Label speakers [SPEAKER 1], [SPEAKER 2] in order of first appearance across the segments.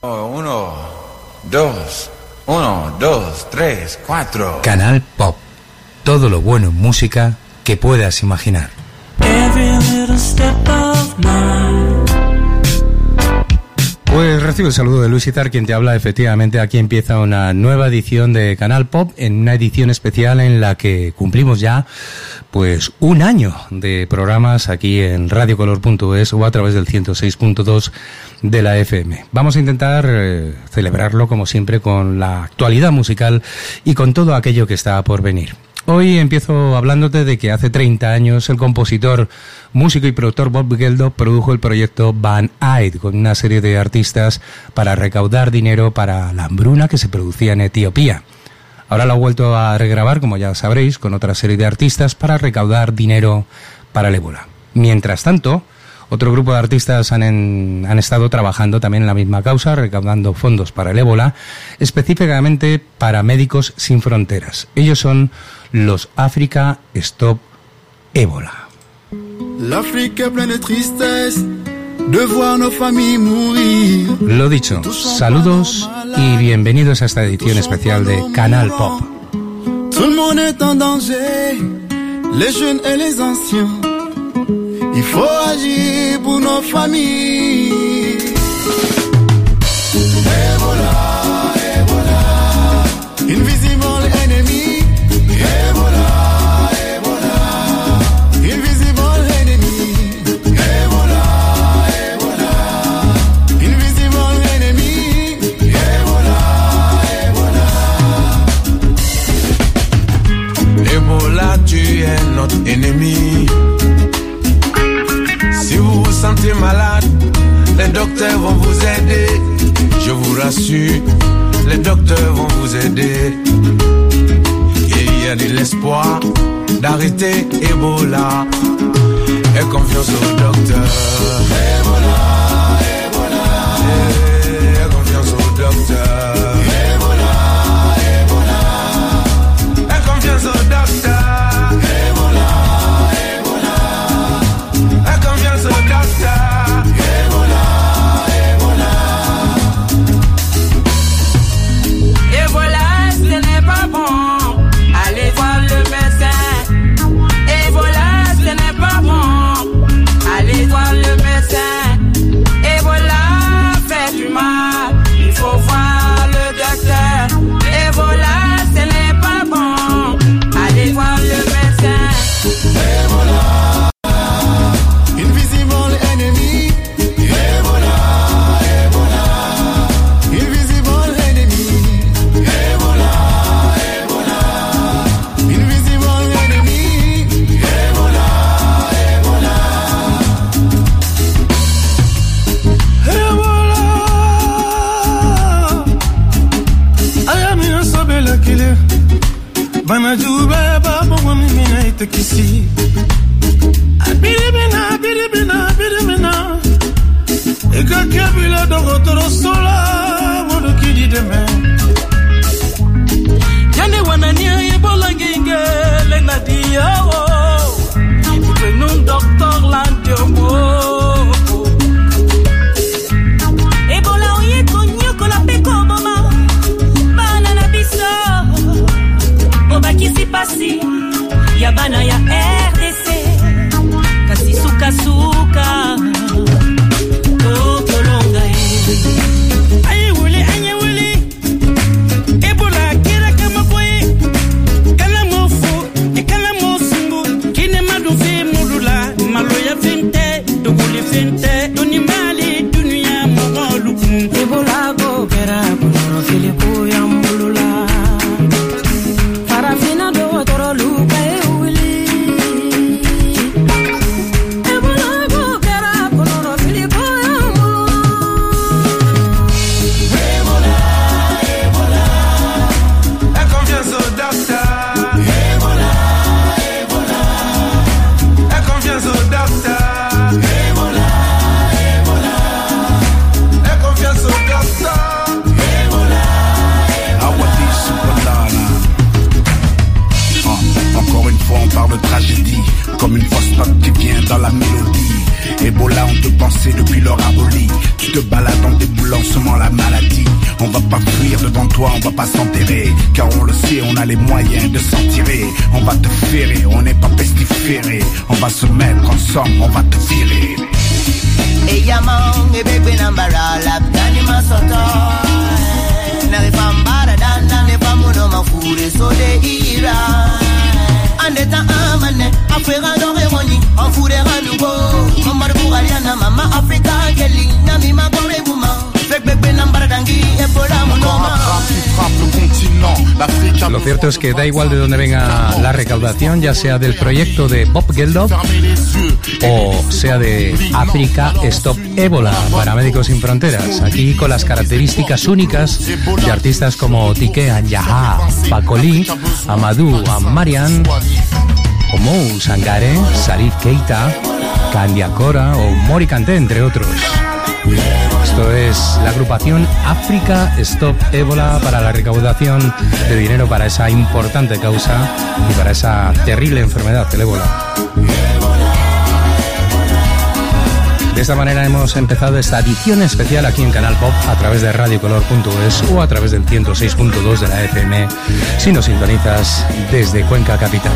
[SPEAKER 1] 1, 2, 3, 4.
[SPEAKER 2] Canal Pop. Todo lo bueno en música que puedas imaginar. Pues recibo el saludo de Luis Izar, quien te habla. Efectivamente, aquí empieza una nueva edición de Canal Pop, en una edición especial en la que cumplimos ya pues un año de programas aquí en radiocolor.es o a través del 106.2 de la FM. Vamos a intentar celebrarlo, como siempre, con la actualidad musical y con todo aquello que está por venir. Hoy empiezo hablándote de que hace 30 años el compositor, músico y productor Bob Geldof produjo el proyecto Band Aid con una serie de artistas para recaudar dinero para la hambruna que se producía en Etiopía. Ahora lo ha vuelto a regrabar, como ya sabréis, con otra serie de artistas para recaudar dinero para el ébola. Mientras tanto, otro grupo de artistas han estado trabajando también en la misma causa, recaudando fondos para el ébola, específicamente para Médicos Sin Fronteras. Ellos son los Africa Stop Ébola.
[SPEAKER 3] L'Afrique est pleine de tristesse de voir nos familles mourir.
[SPEAKER 2] Lo dicho, saludos y bienvenidos a esta edición especial de Canal Pop.
[SPEAKER 3] Tout le monde est en danger, les jeunes et les anciens. Il faut agir pour nos familles. Ebola, Ebola, invisible ennemi. Ebola, Ebola, invisible ennemi. Ebola, Ebola, invisible ennemi. Ebola, Ebola.
[SPEAKER 1] Ebola, tu es notre ennemi. Si vous vous sentez malade, les docteurs vont vous aider. Je vous rassure, les docteurs vont vous aider. Il y a de l'espoir d'arrêter Ebola. Et confiance aux docteurs. Ebola, Ebola. Et confiance aux docteurs. Ebola, Ebola. Et confiance aux docteurs.
[SPEAKER 3] Kisi abiribina ekakabila dogotoro sola modo kidi deme
[SPEAKER 4] yane wanania Ebola ginge lena dia num doctor landiombo Ebola oye konyo kola peko mama banana biso obakisi pasi Yabana ya RDC Kasi suka Kolonga
[SPEAKER 5] maladie. On va pas fuir devant toi, on va pas s'enterrer. Car on le sait, on a les moyens de s'en tirer. On va te ferrer, on n'est pas pestiféré. On va se mettre ensemble, on va te virer.
[SPEAKER 6] Eyamong ebebe nambara laptani masoto na refambara danda ne pamuno mafure so de ira andeta amane afera do remoni enfurera nouveau mamar bugariana mama afrika keli na mi magore buma bebe nambara dangi ebola monoma.
[SPEAKER 2] Lo cierto es que da igual de dónde venga la recaudación, ya sea del proyecto de Bob Geldof o sea de África Stop Ébola para Médicos Sin Fronteras. Aquí con las características únicas de artistas como Tike Anjaha, Paco Lee, Amadou Amarian, Oumou Sangare, Salif Keita, Kandia Kora o Mori Kanté, entre otros. Esto es la agrupación África Stop Ébola para la recaudación de dinero para esa importante causa y para esa terrible enfermedad, el ébola. De esta manera hemos empezado esta edición especial aquí en Canal Pop a través de radiocolor.es o a través del 106.2 de la FM si nos sintonizas desde Cuenca Capital.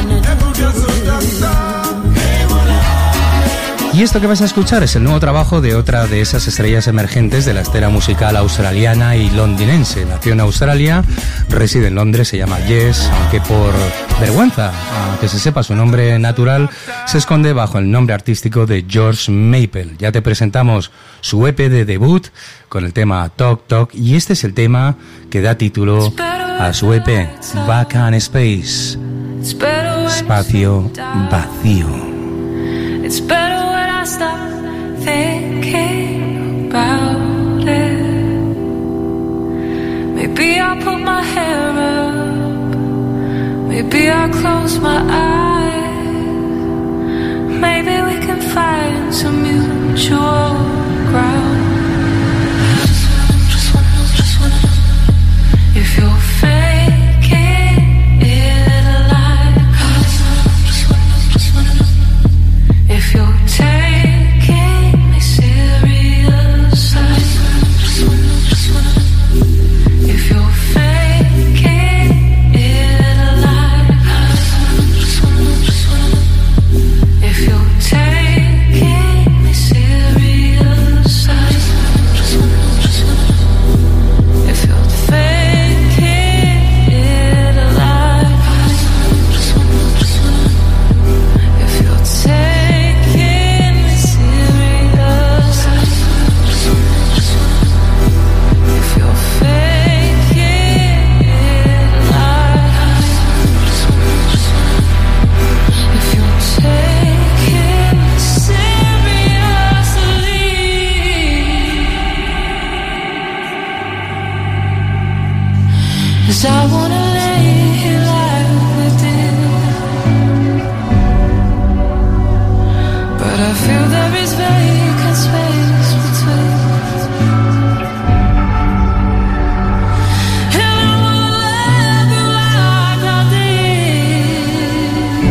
[SPEAKER 2] Y esto que vas a escuchar es el nuevo trabajo de otra de esas estrellas emergentes de la escena musical australiana y londinense. Nació en Australia, reside en Londres, se llama Jess, aunque por vergüenza, aunque se sepa su nombre natural, se esconde bajo el nombre artístico de George Maple. Ya te presentamos su EP de debut con el tema Talk Talk y este es el tema que da título a su EP, Vacant Space, Espacio Vacío.
[SPEAKER 7] It's better when I stop thinking about it. Maybe I'll put my hair up. Maybe I'll close my eyes. Maybe we can find some mutual ground. Just wanna know if you're faking it alive. Just wanna know if you're taking me serious. Just wanna know if you're faking it alive. Just wanna know if you're taking me serious. Just wanna know if you're faking it alive. Just wanna know if you're taking me serious. If you're faking it alive. If you're taking me seriously. 'Cause I wanna lay here like we did, but I feel there is vacant space between. And I wanna love you like I did.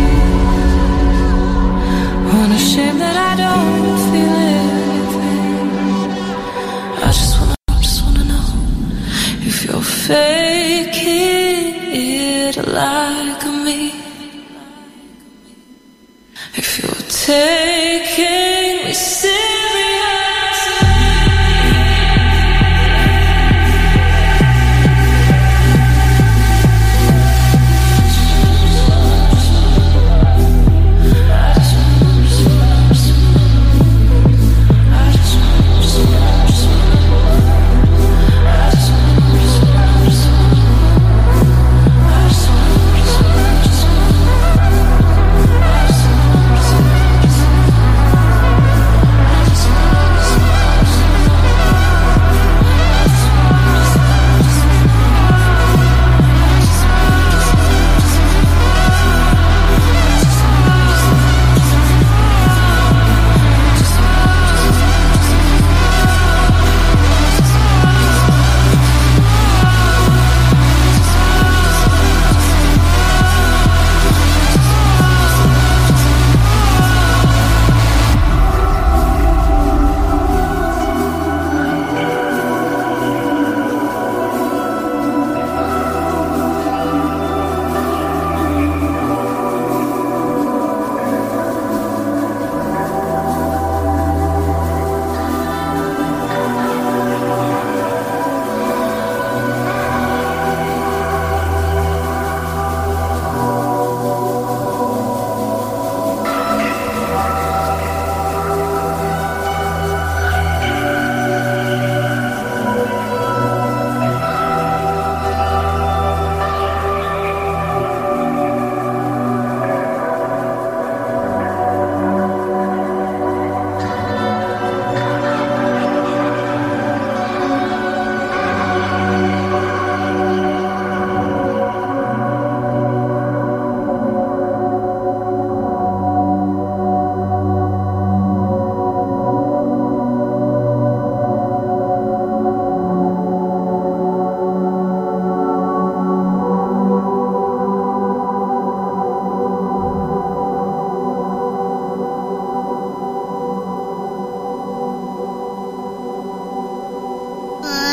[SPEAKER 7] Unashamed that I don't feel anything. I just wanna know if you're faking it like me. If you're taking me seriously.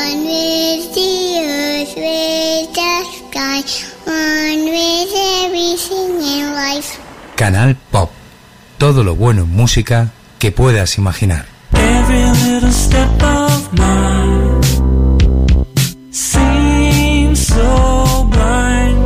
[SPEAKER 8] One with the earth, with the sky, one with everything in life.
[SPEAKER 2] Canal Pop. Todo lo bueno en música que puedas imaginar.
[SPEAKER 4] Every little step of mine seems so blind.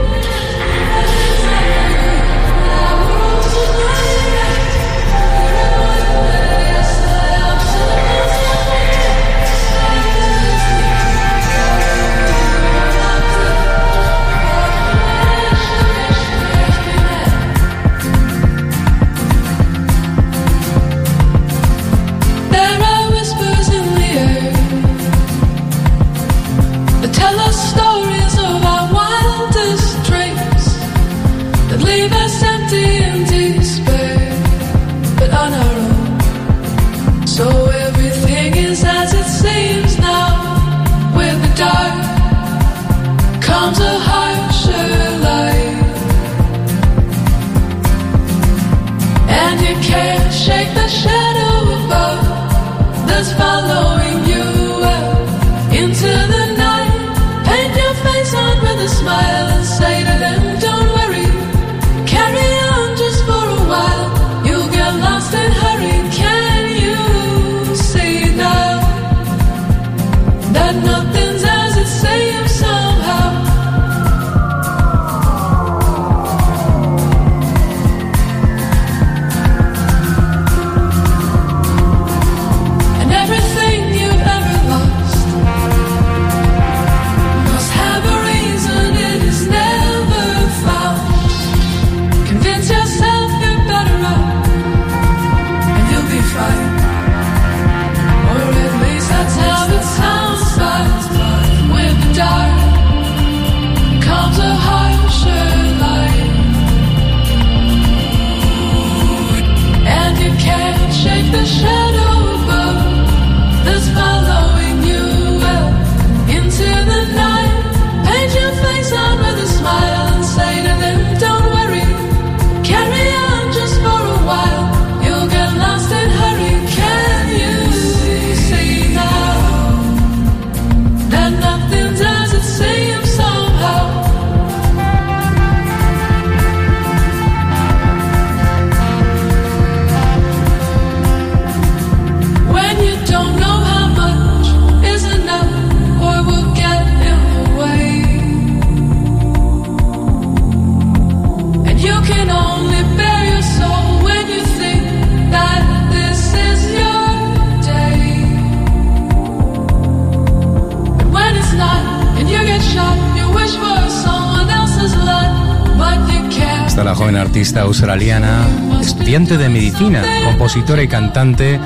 [SPEAKER 2] La joven artista australiana, estudiante de medicina, compositora y cantante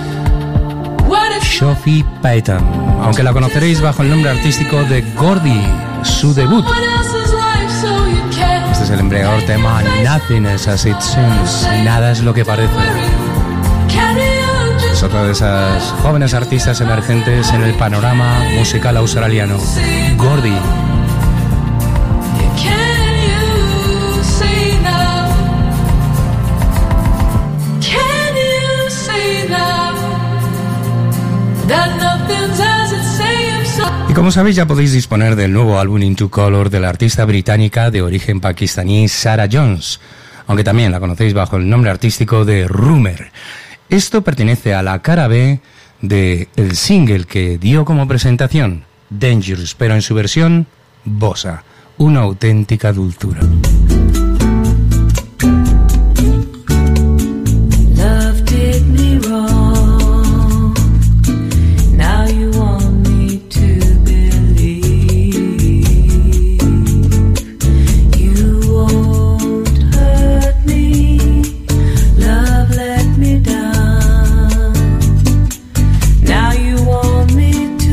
[SPEAKER 2] Sophie Payton, aunque la conoceréis bajo el nombre artístico de Gordy, su debut. Este es el embriagador tema Nothing is as it seems, nada es lo que parece. Es otra de esas jóvenes artistas emergentes en el panorama musical australiano, Gordy. Y como sabéis, ya podéis disponer del nuevo álbum Into Color de la artista británica de origen pakistaní Sarah Jones, aunque también la conocéis bajo el nombre artístico de Rumer. Esto pertenece a la cara B del single que dio como presentación, Dangerous, pero en su versión bossa, una auténtica dulzura.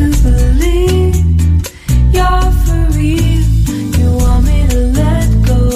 [SPEAKER 9] Let go.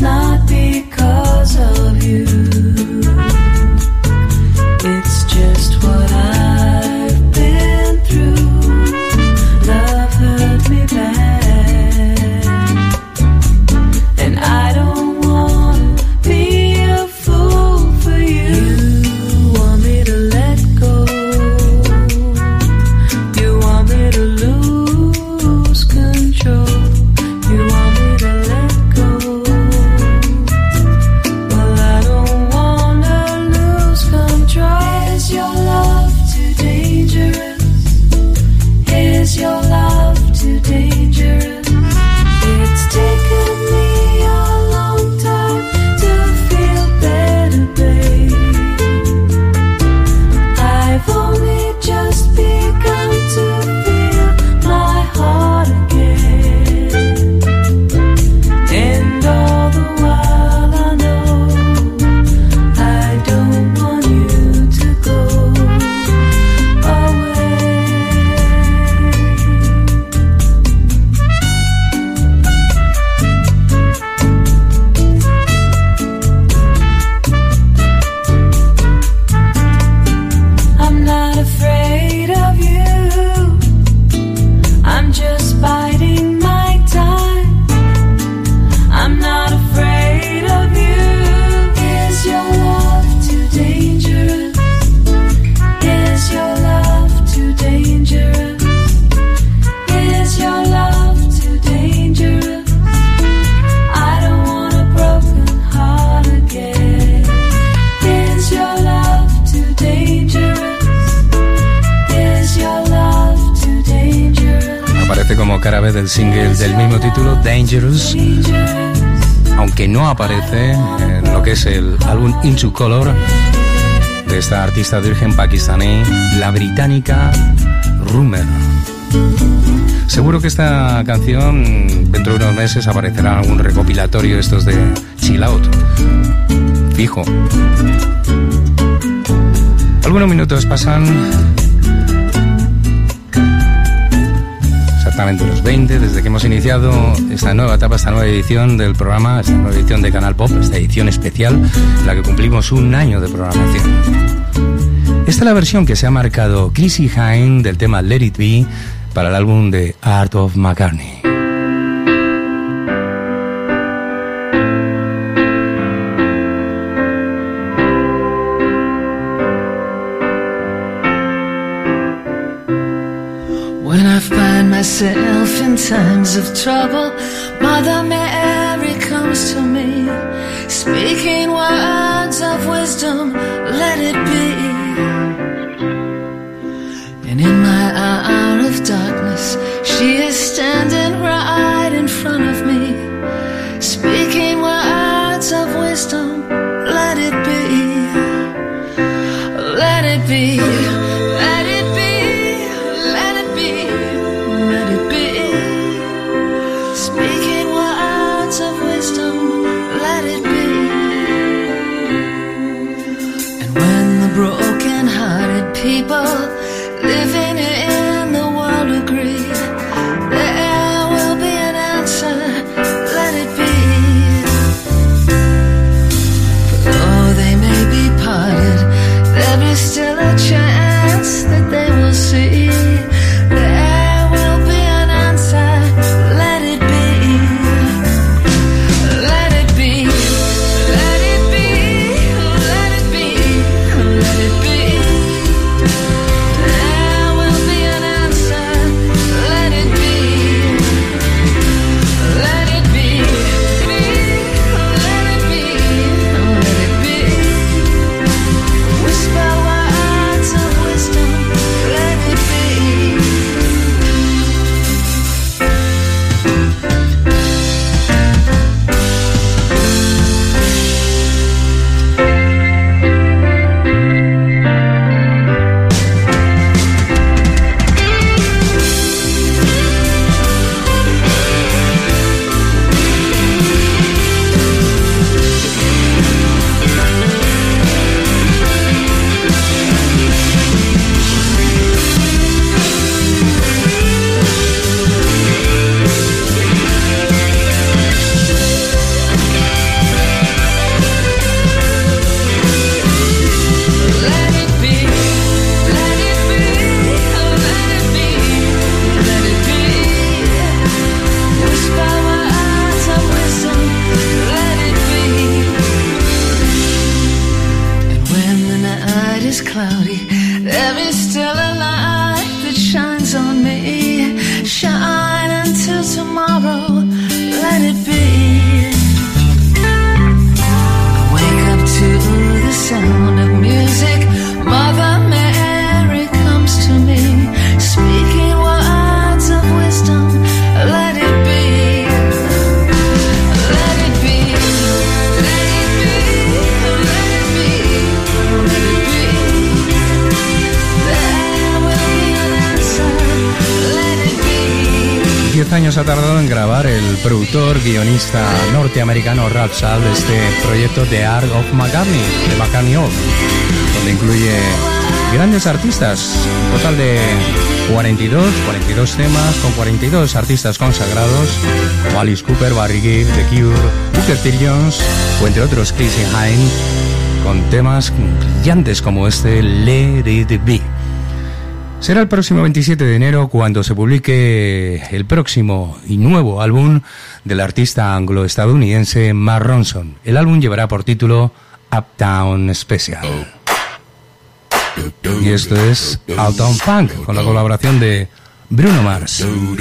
[SPEAKER 7] not because of you. It's just what I've been through. Love hurt me bad, and I don't wanna be a fool for you. You want me to let go. You want me to lose control. You want me to let go. Well, I don't wanna lose control. Is your love too dangerous? Is your love too dangerous? It's taken me a long time to feel better, babe. I've only just begun to feel my heart again. And all the while I know I don't want you to go away. I'm not afraid of you. I'm just biding my time. I'm not afraid of you. Is your love too dangerous? Is your love too dangerous? Is your love too dangerous? I don't want a broken heart again. Is your love too dangerous? Is your love too dangerous?
[SPEAKER 2] Aparece como cara B del single del mismo título, Dangerous, aunque no aparece en lo que es el álbum Into Color de esta artista de origen pakistaní, la británica Rumer. Seguro que esta canción dentro de unos meses aparecerá en algún recopilatorio estos de Chill Out. Fijo. Algunos minutos pasan, exactamente los 20, desde que hemos iniciado esta nueva etapa, esta nueva edición del programa, esta nueva edición de Canal Pop, esta edición especial en la que cumplimos un año de programación. Esta es la versión que se ha marcado Chrissie Hynde del tema Let It Be para el álbum de Art of McCartney.
[SPEAKER 7] When I find myself in times of trouble, Mother Mary comes to me, speaking words of wisdom, let it be. And in my hour of darkness, she is standing right in front of me, speaking words of wisdom, let it be. Let it be. Let it be. Let it be. Let it be. Speaking words of wisdom, let it be. is cloudy, there is still a light that shines on me. Shine until tomorrow, let it be. I wake up to the sound of music. Mother Mary comes to me, speaking words of wisdom. Let it be. Let it be. Let it be. Let it be. Let it be. There will be an answer. Let it be.
[SPEAKER 2] 10 años ha tardado en grabar el productor, guionista norteamericano Ralph Shaw este proyecto The Art of McCartney, de McCartney Off, donde incluye grandes artistas, un total de 42 temas con 42 artistas consagrados como Alice Cooper, Barry Gibb, The Cure, Booker T. Jones o entre otros Chrissie Hynde, con temas brillantes como este Let It Be. Será el próximo 27 de enero cuando se publique el próximo y nuevo álbum del artista anglo-estadounidense Mark Ronson. El álbum llevará por título Uptown Special. Y esto es Uptown Funk, con la colaboración de Bruno Mars.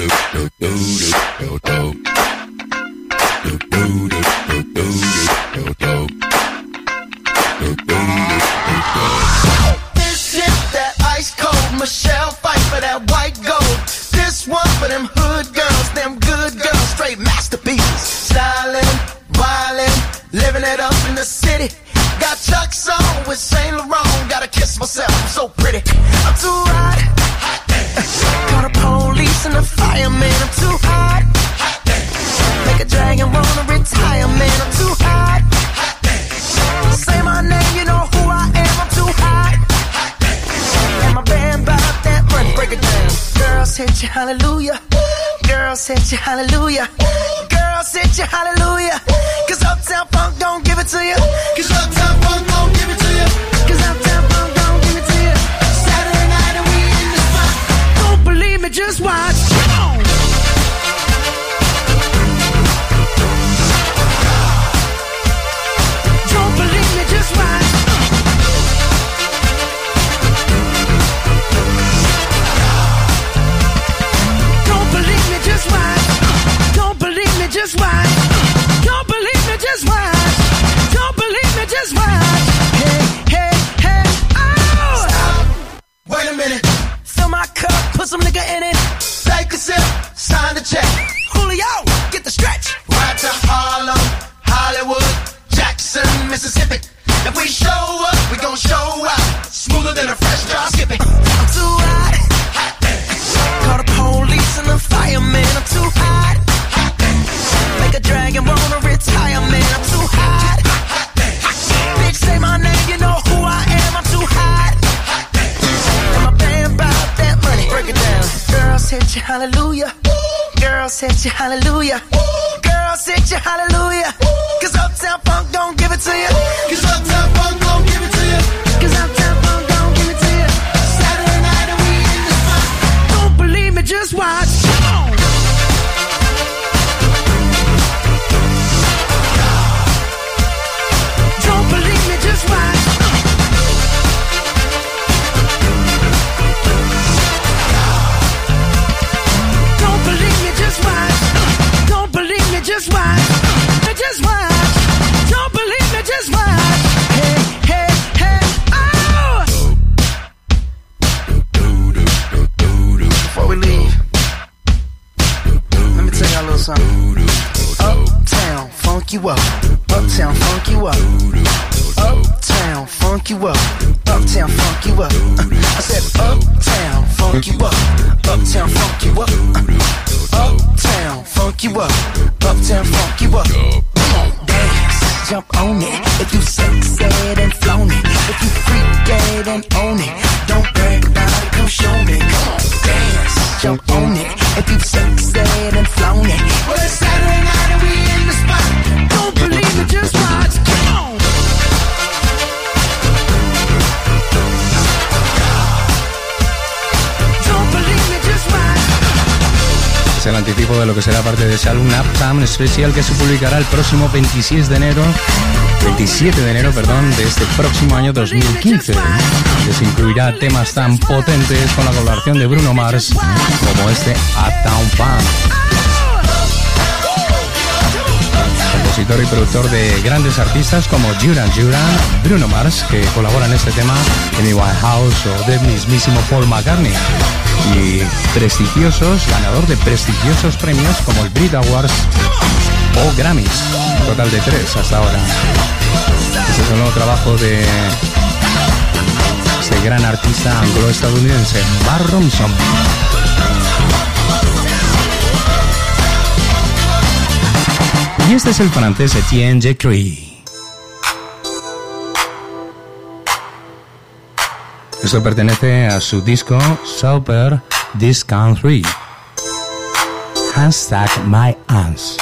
[SPEAKER 9] Michelle fight for that white gold. This one for them hood girls, them good girls, straight masterpieces. Stylin', wildin', living it up in the city. Got Chuck's on with Saint Laurent. Gotta kiss myself, I'm so pretty. I'm too hot. Call the police and the fireman. I'm too hot. Make a dragon wanna retire, man. I'm too hot. Say my name, you know who I am. I'm too hot. And my band bought that money. Break it down. Girls hit you, hallelujah. Girls hit you, hallelujah. Girls hit you, hallelujah. Cause Uptown Funk don't give it to you. Cause Uptown Funk don't give it to you. Cause Uptown Funk don't give it to you. Saturday night and we in the spot. Don't believe me, just watch. Come on. Don't believe me, just watch. Don't believe me, just watch. Don't believe me, just watch. Don't believe me, just watch. Don't believe me, just watch. Hey, hey, hey, oh! Stop. Wait a minute. Fill my cup, put some nigga in it. Take a sip, sign the check. Julio, get the stretch. Right to Harlem, Hollywood, Jackson, Mississippi. If we show up, we gon' show out. Smoother than a fresh drop skipping. I'm too hot. Call the police and the fireman. I'm too hot. Make a dragon wanna retire, man. I'm too hot. Bitch, say my name, you know who I am. I'm too hot. And my band bought that money. Break it down. Girls hit you, hallelujah. Girls hit you, hallelujah. Girls hit you, hallelujah. Cause Uptown Funk don't give it to you. Cause Uptown Funk don't give it to you. Cause Uptown Funk don't give it to you. Saturday night and we in the spot. Don't believe me, just watch. Come on. Don't believe me, just watch. Don't believe me, just watch. Don't believe me, just watch. Just watch. Don't believe me, just watch. Hey, hey, hey, oh! Before we leave, let me tell y'all a little something. Uptown, funk you up. Uptown, funk you up. Uptown, funk you up. Uptown, funk you up. I said uptown, funk you up. Uptown, funk you up. Uptown, funk you up. Uptown, funk you up. Come on, dance, jump on it. If you sexed and flown it, if you freaked and own it, don't brag about it, come show me. Come on, dance, jump on it. If you sexed and flown it, well it's Saturday night and we in the spot. Don't believe it, just watch. Come on. Don't believe it, just watch.
[SPEAKER 2] Es el anticipo de lo que será parte de ese álbum Uptown Special que se publicará el próximo 26 de enero 27 de enero, de este próximo año 2015. Les incluirá temas tan potentes con la colaboración de Bruno Mars como este Uptown Funk. Compositor y productor de grandes artistas como Duran Duran, Bruno Mars, que colabora en este tema, Amy Winehouse o del mismísimo Paul McCartney. Y ganador de prestigiosos premios como el Brit Awards o Grammys, total de 3 hasta ahora. Este es el nuevo trabajo de este gran artista anglo-estadounidense, Mark Ronson. Y este es el francés Etienne Jacquerie. Esto pertenece a su disco Super Discount 3. #MyAns.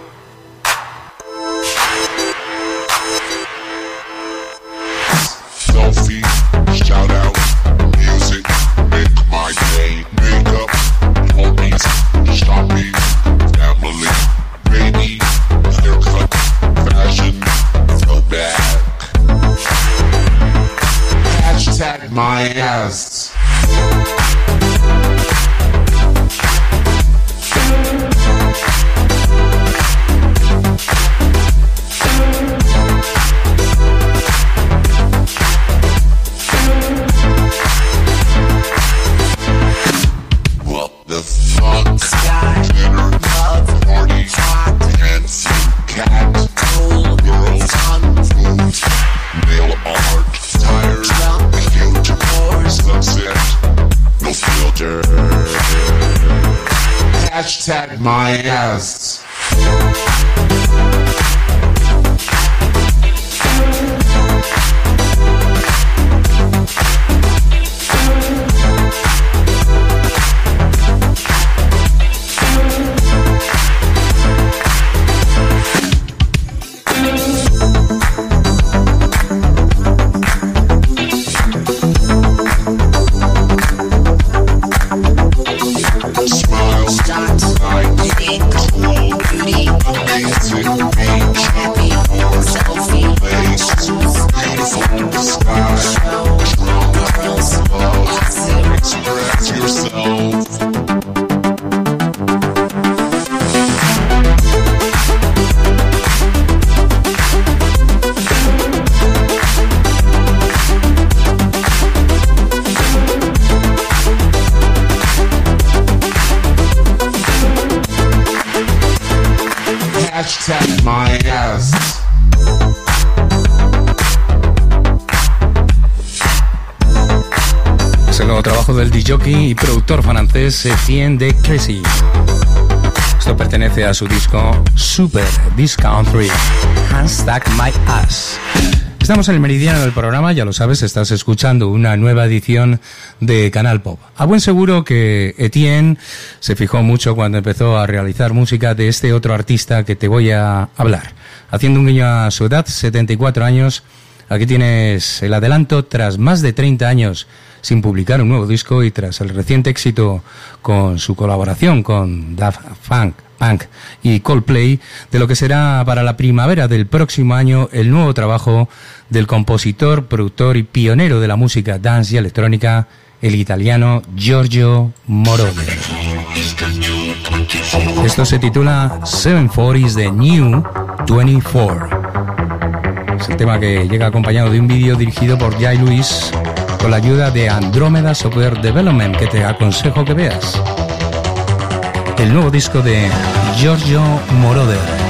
[SPEAKER 10] Selfie, shout out, music, make my day, makeup, homies, shopping, family, baby, haircut, fashion, throwback. #MyAss. What the fuck? Dinner, party, dancing, cat, girls, food, nail art, tired, sunset, no filter. #MyAss. #MyAss.
[SPEAKER 2] Es el nuevo trabajo del DJ y productor francés Etienne Jacquerie. Esto pertenece a su disco Super Discount 3. #MyAss. Estamos en el meridiano del programa, ya lo sabes, estás escuchando una nueva edición de Canal Pop. A buen seguro que Etienne se fijó mucho cuando empezó a realizar música de este otro artista que te voy a hablar. Haciendo un guiño a su edad, 74 años, aquí tienes el adelanto tras más de 30 años sin publicar un nuevo disco y tras el reciente éxito con su colaboración con Daft Punk y Coldplay, de lo que será para la primavera del próximo año el nuevo trabajo del compositor, productor y pionero de la música dance y electrónica, el italiano Giorgio Moroder. Esto se titula 740's The New 24. Es el tema que llega acompañado de un vídeo dirigido por Jay Lewis con la ayuda de Andromeda Software Development, que te aconsejo que veas. El nuevo disco de Giorgio Moroder.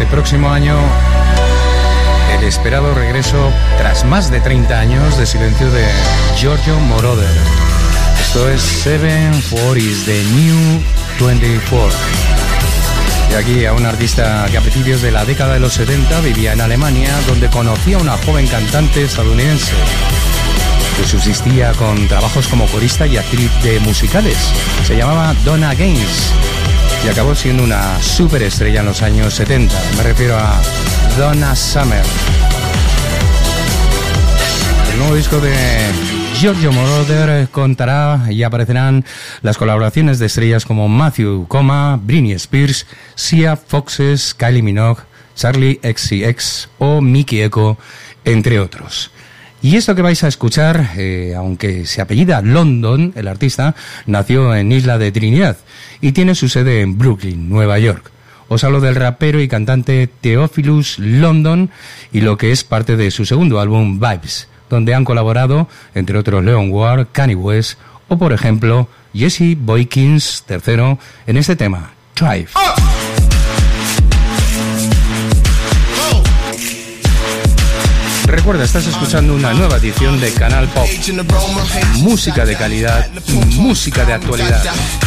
[SPEAKER 2] próximo año el esperado regreso tras más de 30 años de silencio de Giorgio Moroder. Esto es 740's The New 24. Y aquí a un artista que a principios de la década de los 70 vivía en Alemania, donde conocía a una joven cantante estadounidense que subsistía con trabajos como corista y actriz de musicales. Se llamaba Donna Gaines y acabó siendo una superestrella en los años 70. Me refiero a Donna Summer. El nuevo disco de Giorgio Moroder contará y aparecerán las colaboraciones de estrellas como Matthew Coma, Britney Spears, Sia, Foxes, Kylie Minogue, Charlie XCX o Mickey Echo, entre otros. Y esto que vais a escuchar, aunque se apellida London, el artista nació en Isla de Trinidad y tiene su sede en Brooklyn, Nueva York. Os hablo del rapero y cantante Theophilus London y lo que es parte de su segundo álbum Vibes, donde han colaborado, entre otros, Leon Ward, Kanye West o, por ejemplo, Jesse Boykins III en este tema, Thrive. Recuerda, estás escuchando una nueva edición de Canal Pop. Música de calidad, música de actualidad.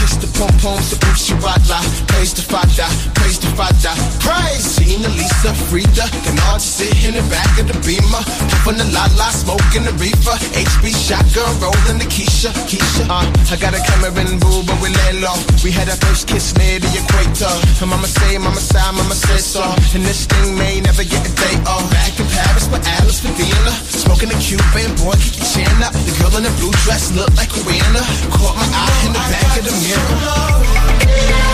[SPEAKER 11] For Vienna, smoking a Cuban, boy, keep your chin up. The girl in the blue dress look like Rihanna. Caught my eye in the back of the mirror.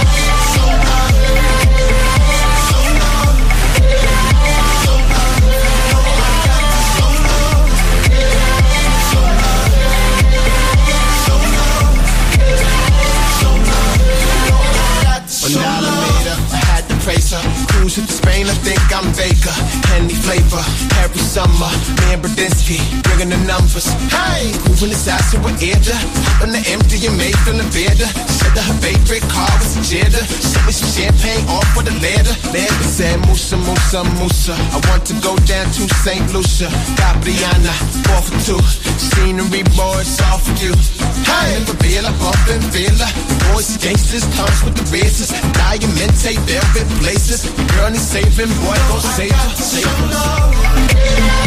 [SPEAKER 11] Cruise to Spain, I think I'm Baker. Henny flavor, every summer. Me and Bradinsky, bringing the numbers. Hey, grooving this ass with Ada. On the empty and made from the bed. Said that her favorite car was a Jetta. Sent me some champagne off with a ladder. Ladder said, Musa, Musa, Musa. I want to go down to St. Lucia. Gabriana, 4 for 2. Scenery, boy, it's all for you. Hey, in Villa, bump and Villa. The boys, gangsters, comes with the races. Diamante, velvet places. The girl needs saving, boy, go save her, save her.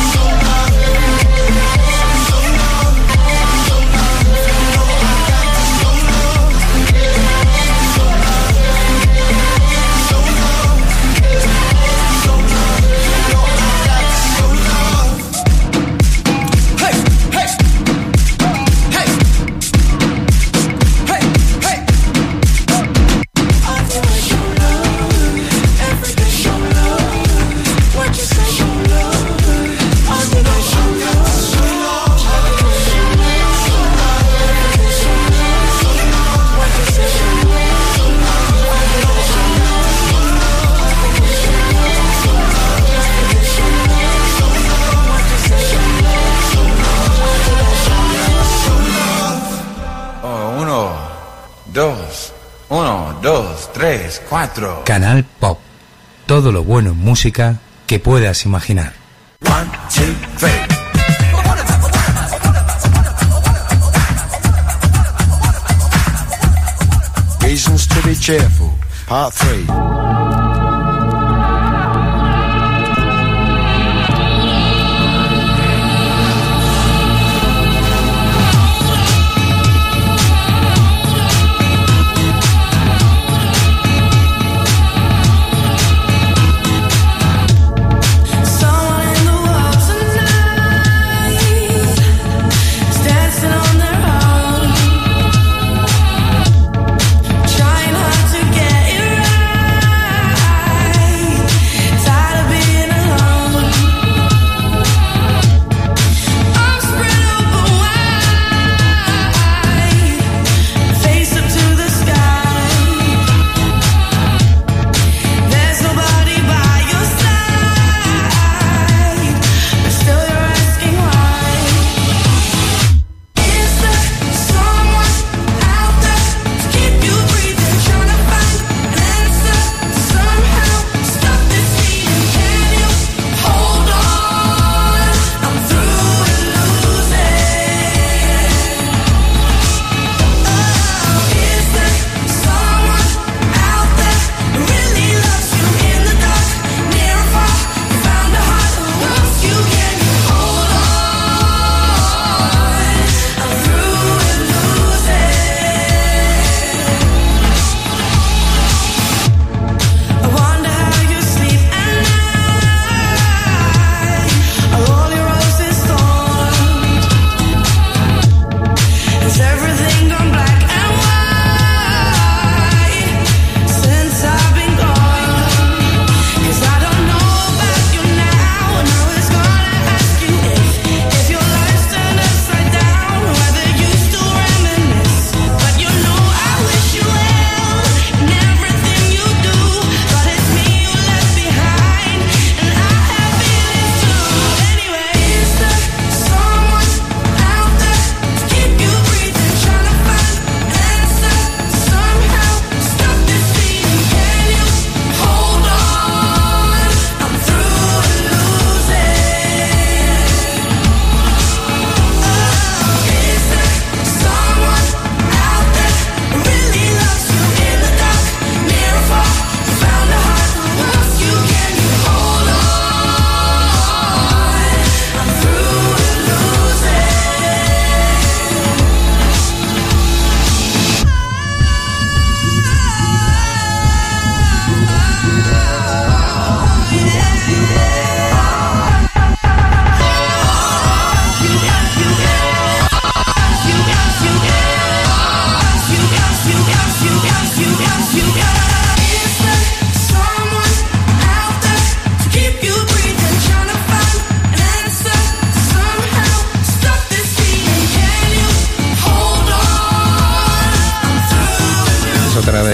[SPEAKER 2] Canal Pop. Todo lo bueno en música que puedas imaginar.
[SPEAKER 11] 1, 2, 3. Reasons to be cheerful, part 3.
[SPEAKER 12] Trying hard to get it right.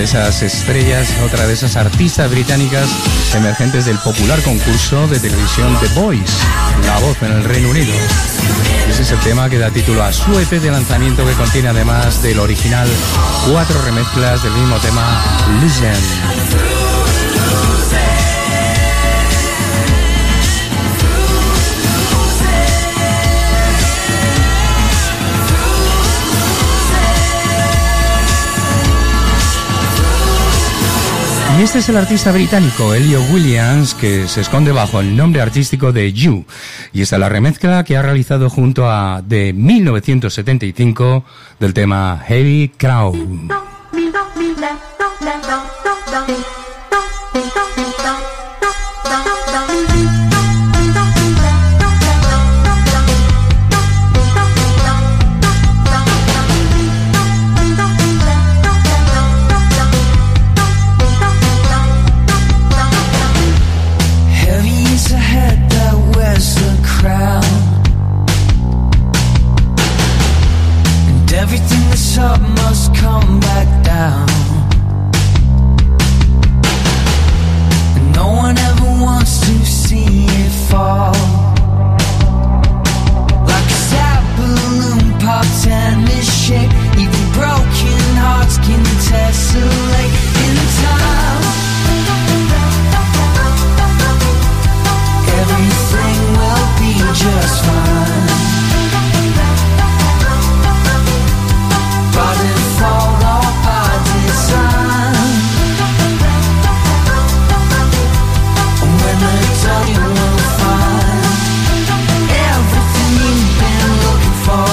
[SPEAKER 2] esas estrellas, otra de esas artistas británicas emergentes del popular concurso de televisión The Voice, La Voz en el Reino Unido. Ese es el tema que da título a su EP de lanzamiento, que contiene, además del original, 4 remezclas del mismo tema, Listen. Y este es el artista británico Elliot Williams, que se esconde bajo el nombre artístico de You. Y esta es la remezcla que ha realizado junto a de 1975 del tema Heavy Crown.
[SPEAKER 12] Everything that's up must come back down. And no one ever wants to see it fall. Like a sad balloon popped and misshape. Even broken hearts can tessellate in time. Everything will be just fine. By default or by design. When the dust you will find everything you've been looking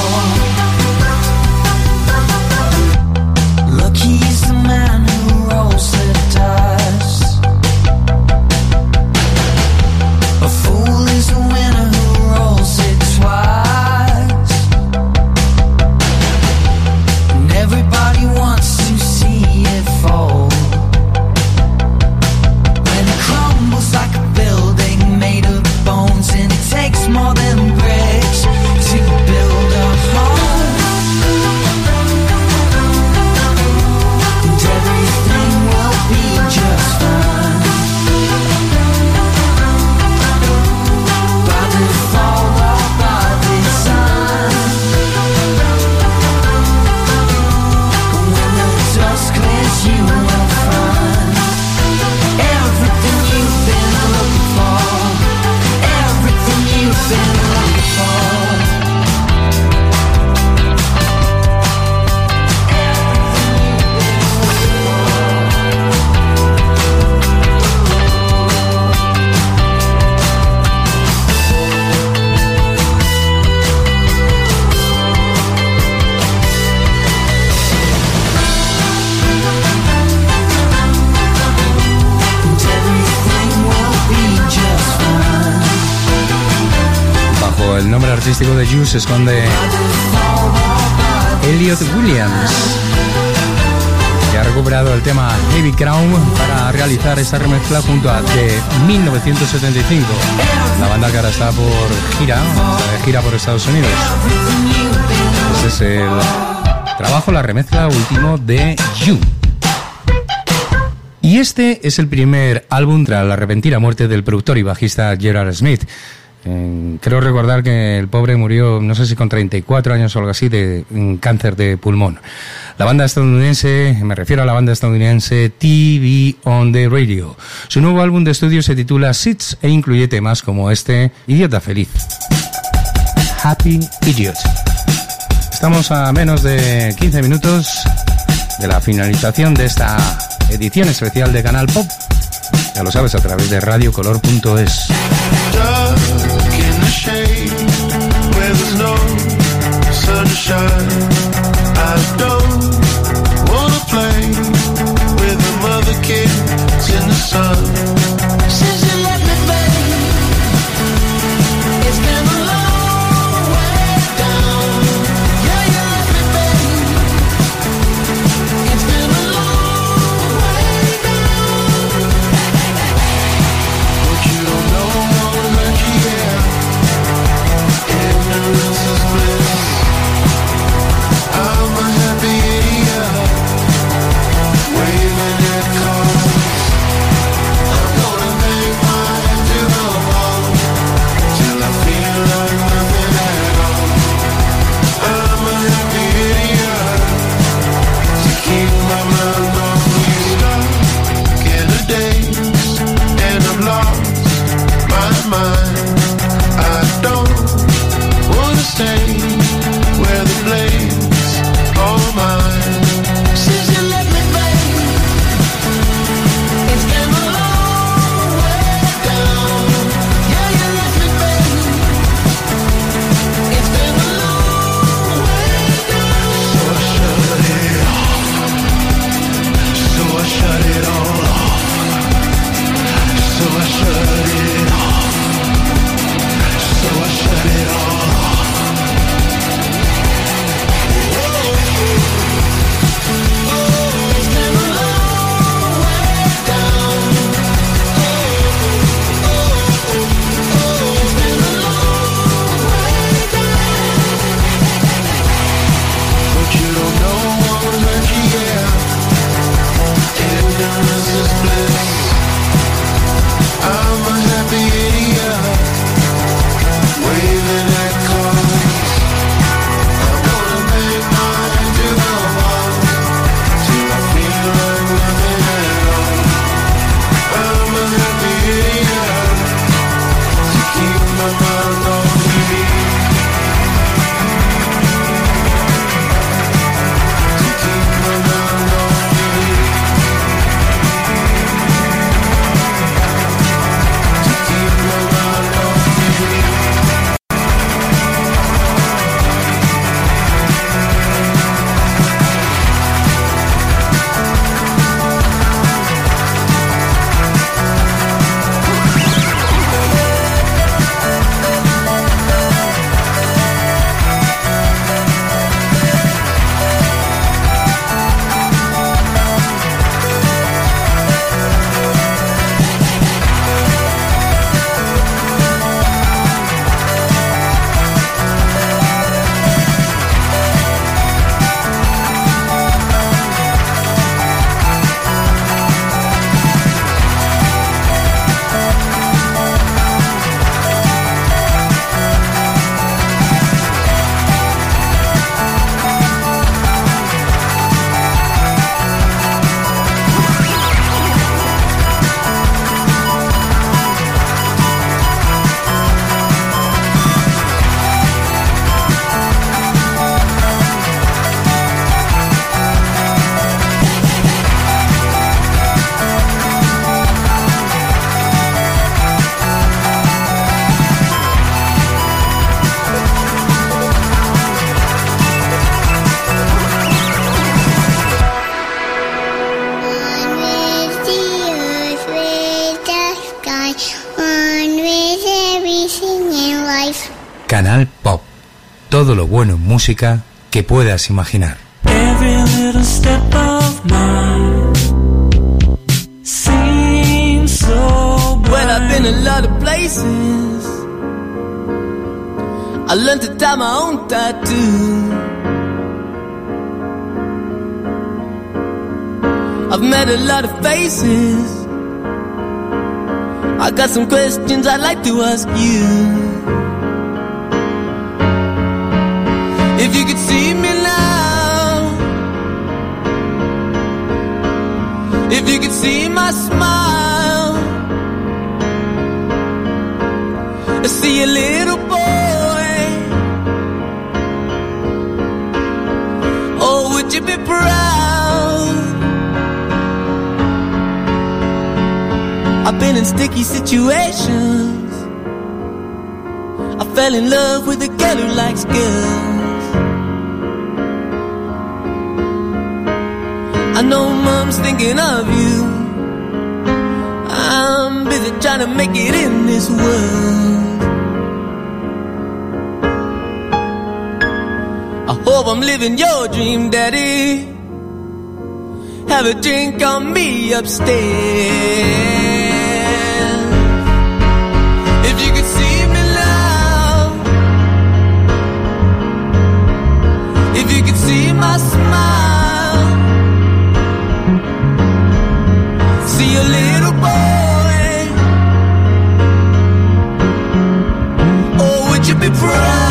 [SPEAKER 12] for. Lucky is the man who rolls the dice. A fool is the winner who rolls it twice. And everybody wants to see it fall. When it crumbles like a building made of bones, and it takes more than bricks to build a home. And everything will be just fine. By default or by design. When the dust clears, you will find everything you've been looking for. Everything you've been looking for. And everything will be just fine.
[SPEAKER 2] Bajo el nombre artístico de You se esconde Elliot Williams, que ha recuperado el tema Heavy Crown para realizar esta remezcla junto a de 1975, la banda que ahora está de gira por Estados Unidos. Este es el trabajo, la remezcla último de You. Y este es el primer álbum tras la repentina muerte del productor y bajista Gerard Smith. Creo recordar que el pobre murió, no sé si con 34 años o algo así, de cáncer de pulmón. La banda estadounidense, me refiero a la banda estadounidense TV on the Radio. Su nuevo álbum de estudio se titula Seeds e incluye temas como este, Idiota Feliz. Happy Idiot. Estamos a menos de 15 minutos de la finalización de esta edición especial de Canal Pop. Ya lo sabes, a través de radiocolor.es.
[SPEAKER 13] In the shade where there's no sunshine, I don't wanna play with the other kids in the sun. Since you let me, baby, it's been a long way down. Yeah, you let me, baby, it's been a long way down. But you don't know what I hear. Ignorance is bliss. I'm a happy idiot, waving
[SPEAKER 2] Canal Pop. Todo lo bueno en música que puedas imaginar.
[SPEAKER 4] Every little step of mine seems so bright.
[SPEAKER 6] Well, I've been a lot of places. I learned to tie my own tattoo. I've met a lot of faces. I got some questions I'd like to ask you. If you could see me now, if you could see my smile, I see a little boy. Oh, would you be proud? I've been in sticky situations. I fell in love with a girl who likes girls. I know mom's thinking of you. I'm busy trying to make it in this world. I hope I'm living your dream, Daddy. Have a drink on me upstairs. If you could see me now, if you could see my smile, see a little boy. Oh, would you be proud?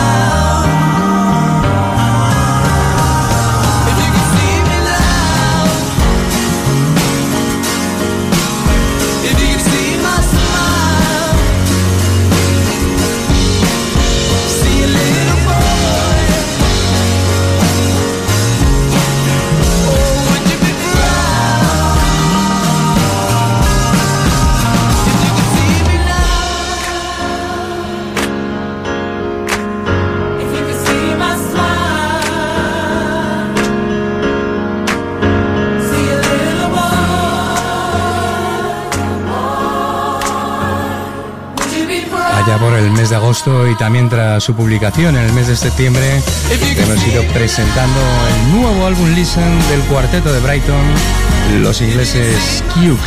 [SPEAKER 2] Ya por el mes de agosto y también tras su publicación en el mes de septiembre hemos ido presentando el nuevo álbum Listen del cuarteto de Brighton, los ingleses Cukes.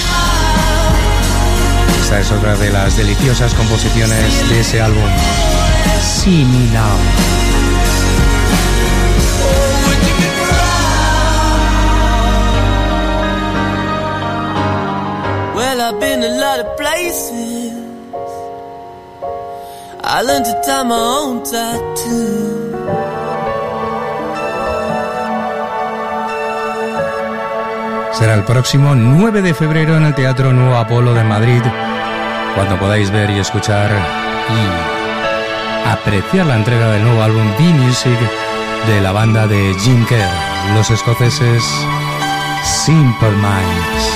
[SPEAKER 2] Esta es otra de las deliciosas composiciones de ese álbum, See Me Now.
[SPEAKER 6] Well, I've been a lot of places. I learned to tie my own tattoo.
[SPEAKER 2] Será el próximo 9 de febrero en el Teatro Nuevo Apolo de Madrid, cuando podáis ver y escuchar y apreciar la entrega del nuevo álbum The Music de la banda de Jim Kerr, los escoceses Simple Minds.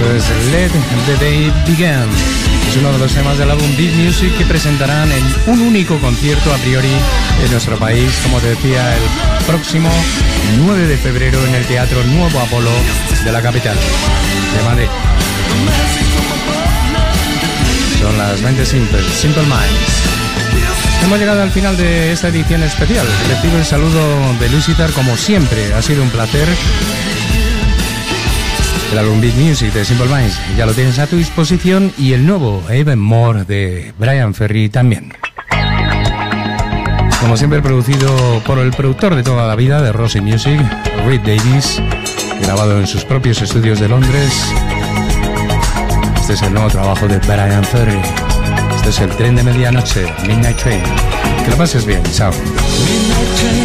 [SPEAKER 2] Esto es Let the Day Begin. Es uno de los temas del álbum Beat Music que presentarán en un único concierto a priori en nuestro país, como te decía, el próximo 9 de febrero en el Teatro Nuevo Apolo de la capital de Madrid. Son las 20 Simple Minds. Hemos llegado al final de esta edición especial. Recibo el saludo de Luis Guitar, como siempre. Ha sido un placer. El álbum Beat Music de Simple Minds ya lo tienes a tu disposición, y el nuevo Even More de Bryan Ferry también. Como siempre, producido por el productor de toda la vida de Rosy Music, Reed Davies, grabado en sus propios estudios de Londres. Este es el nuevo trabajo de Bryan Ferry. Este es el Tren de Medianoche, Midnight Train. Que lo pases bien, chao.
[SPEAKER 9] Midnight train.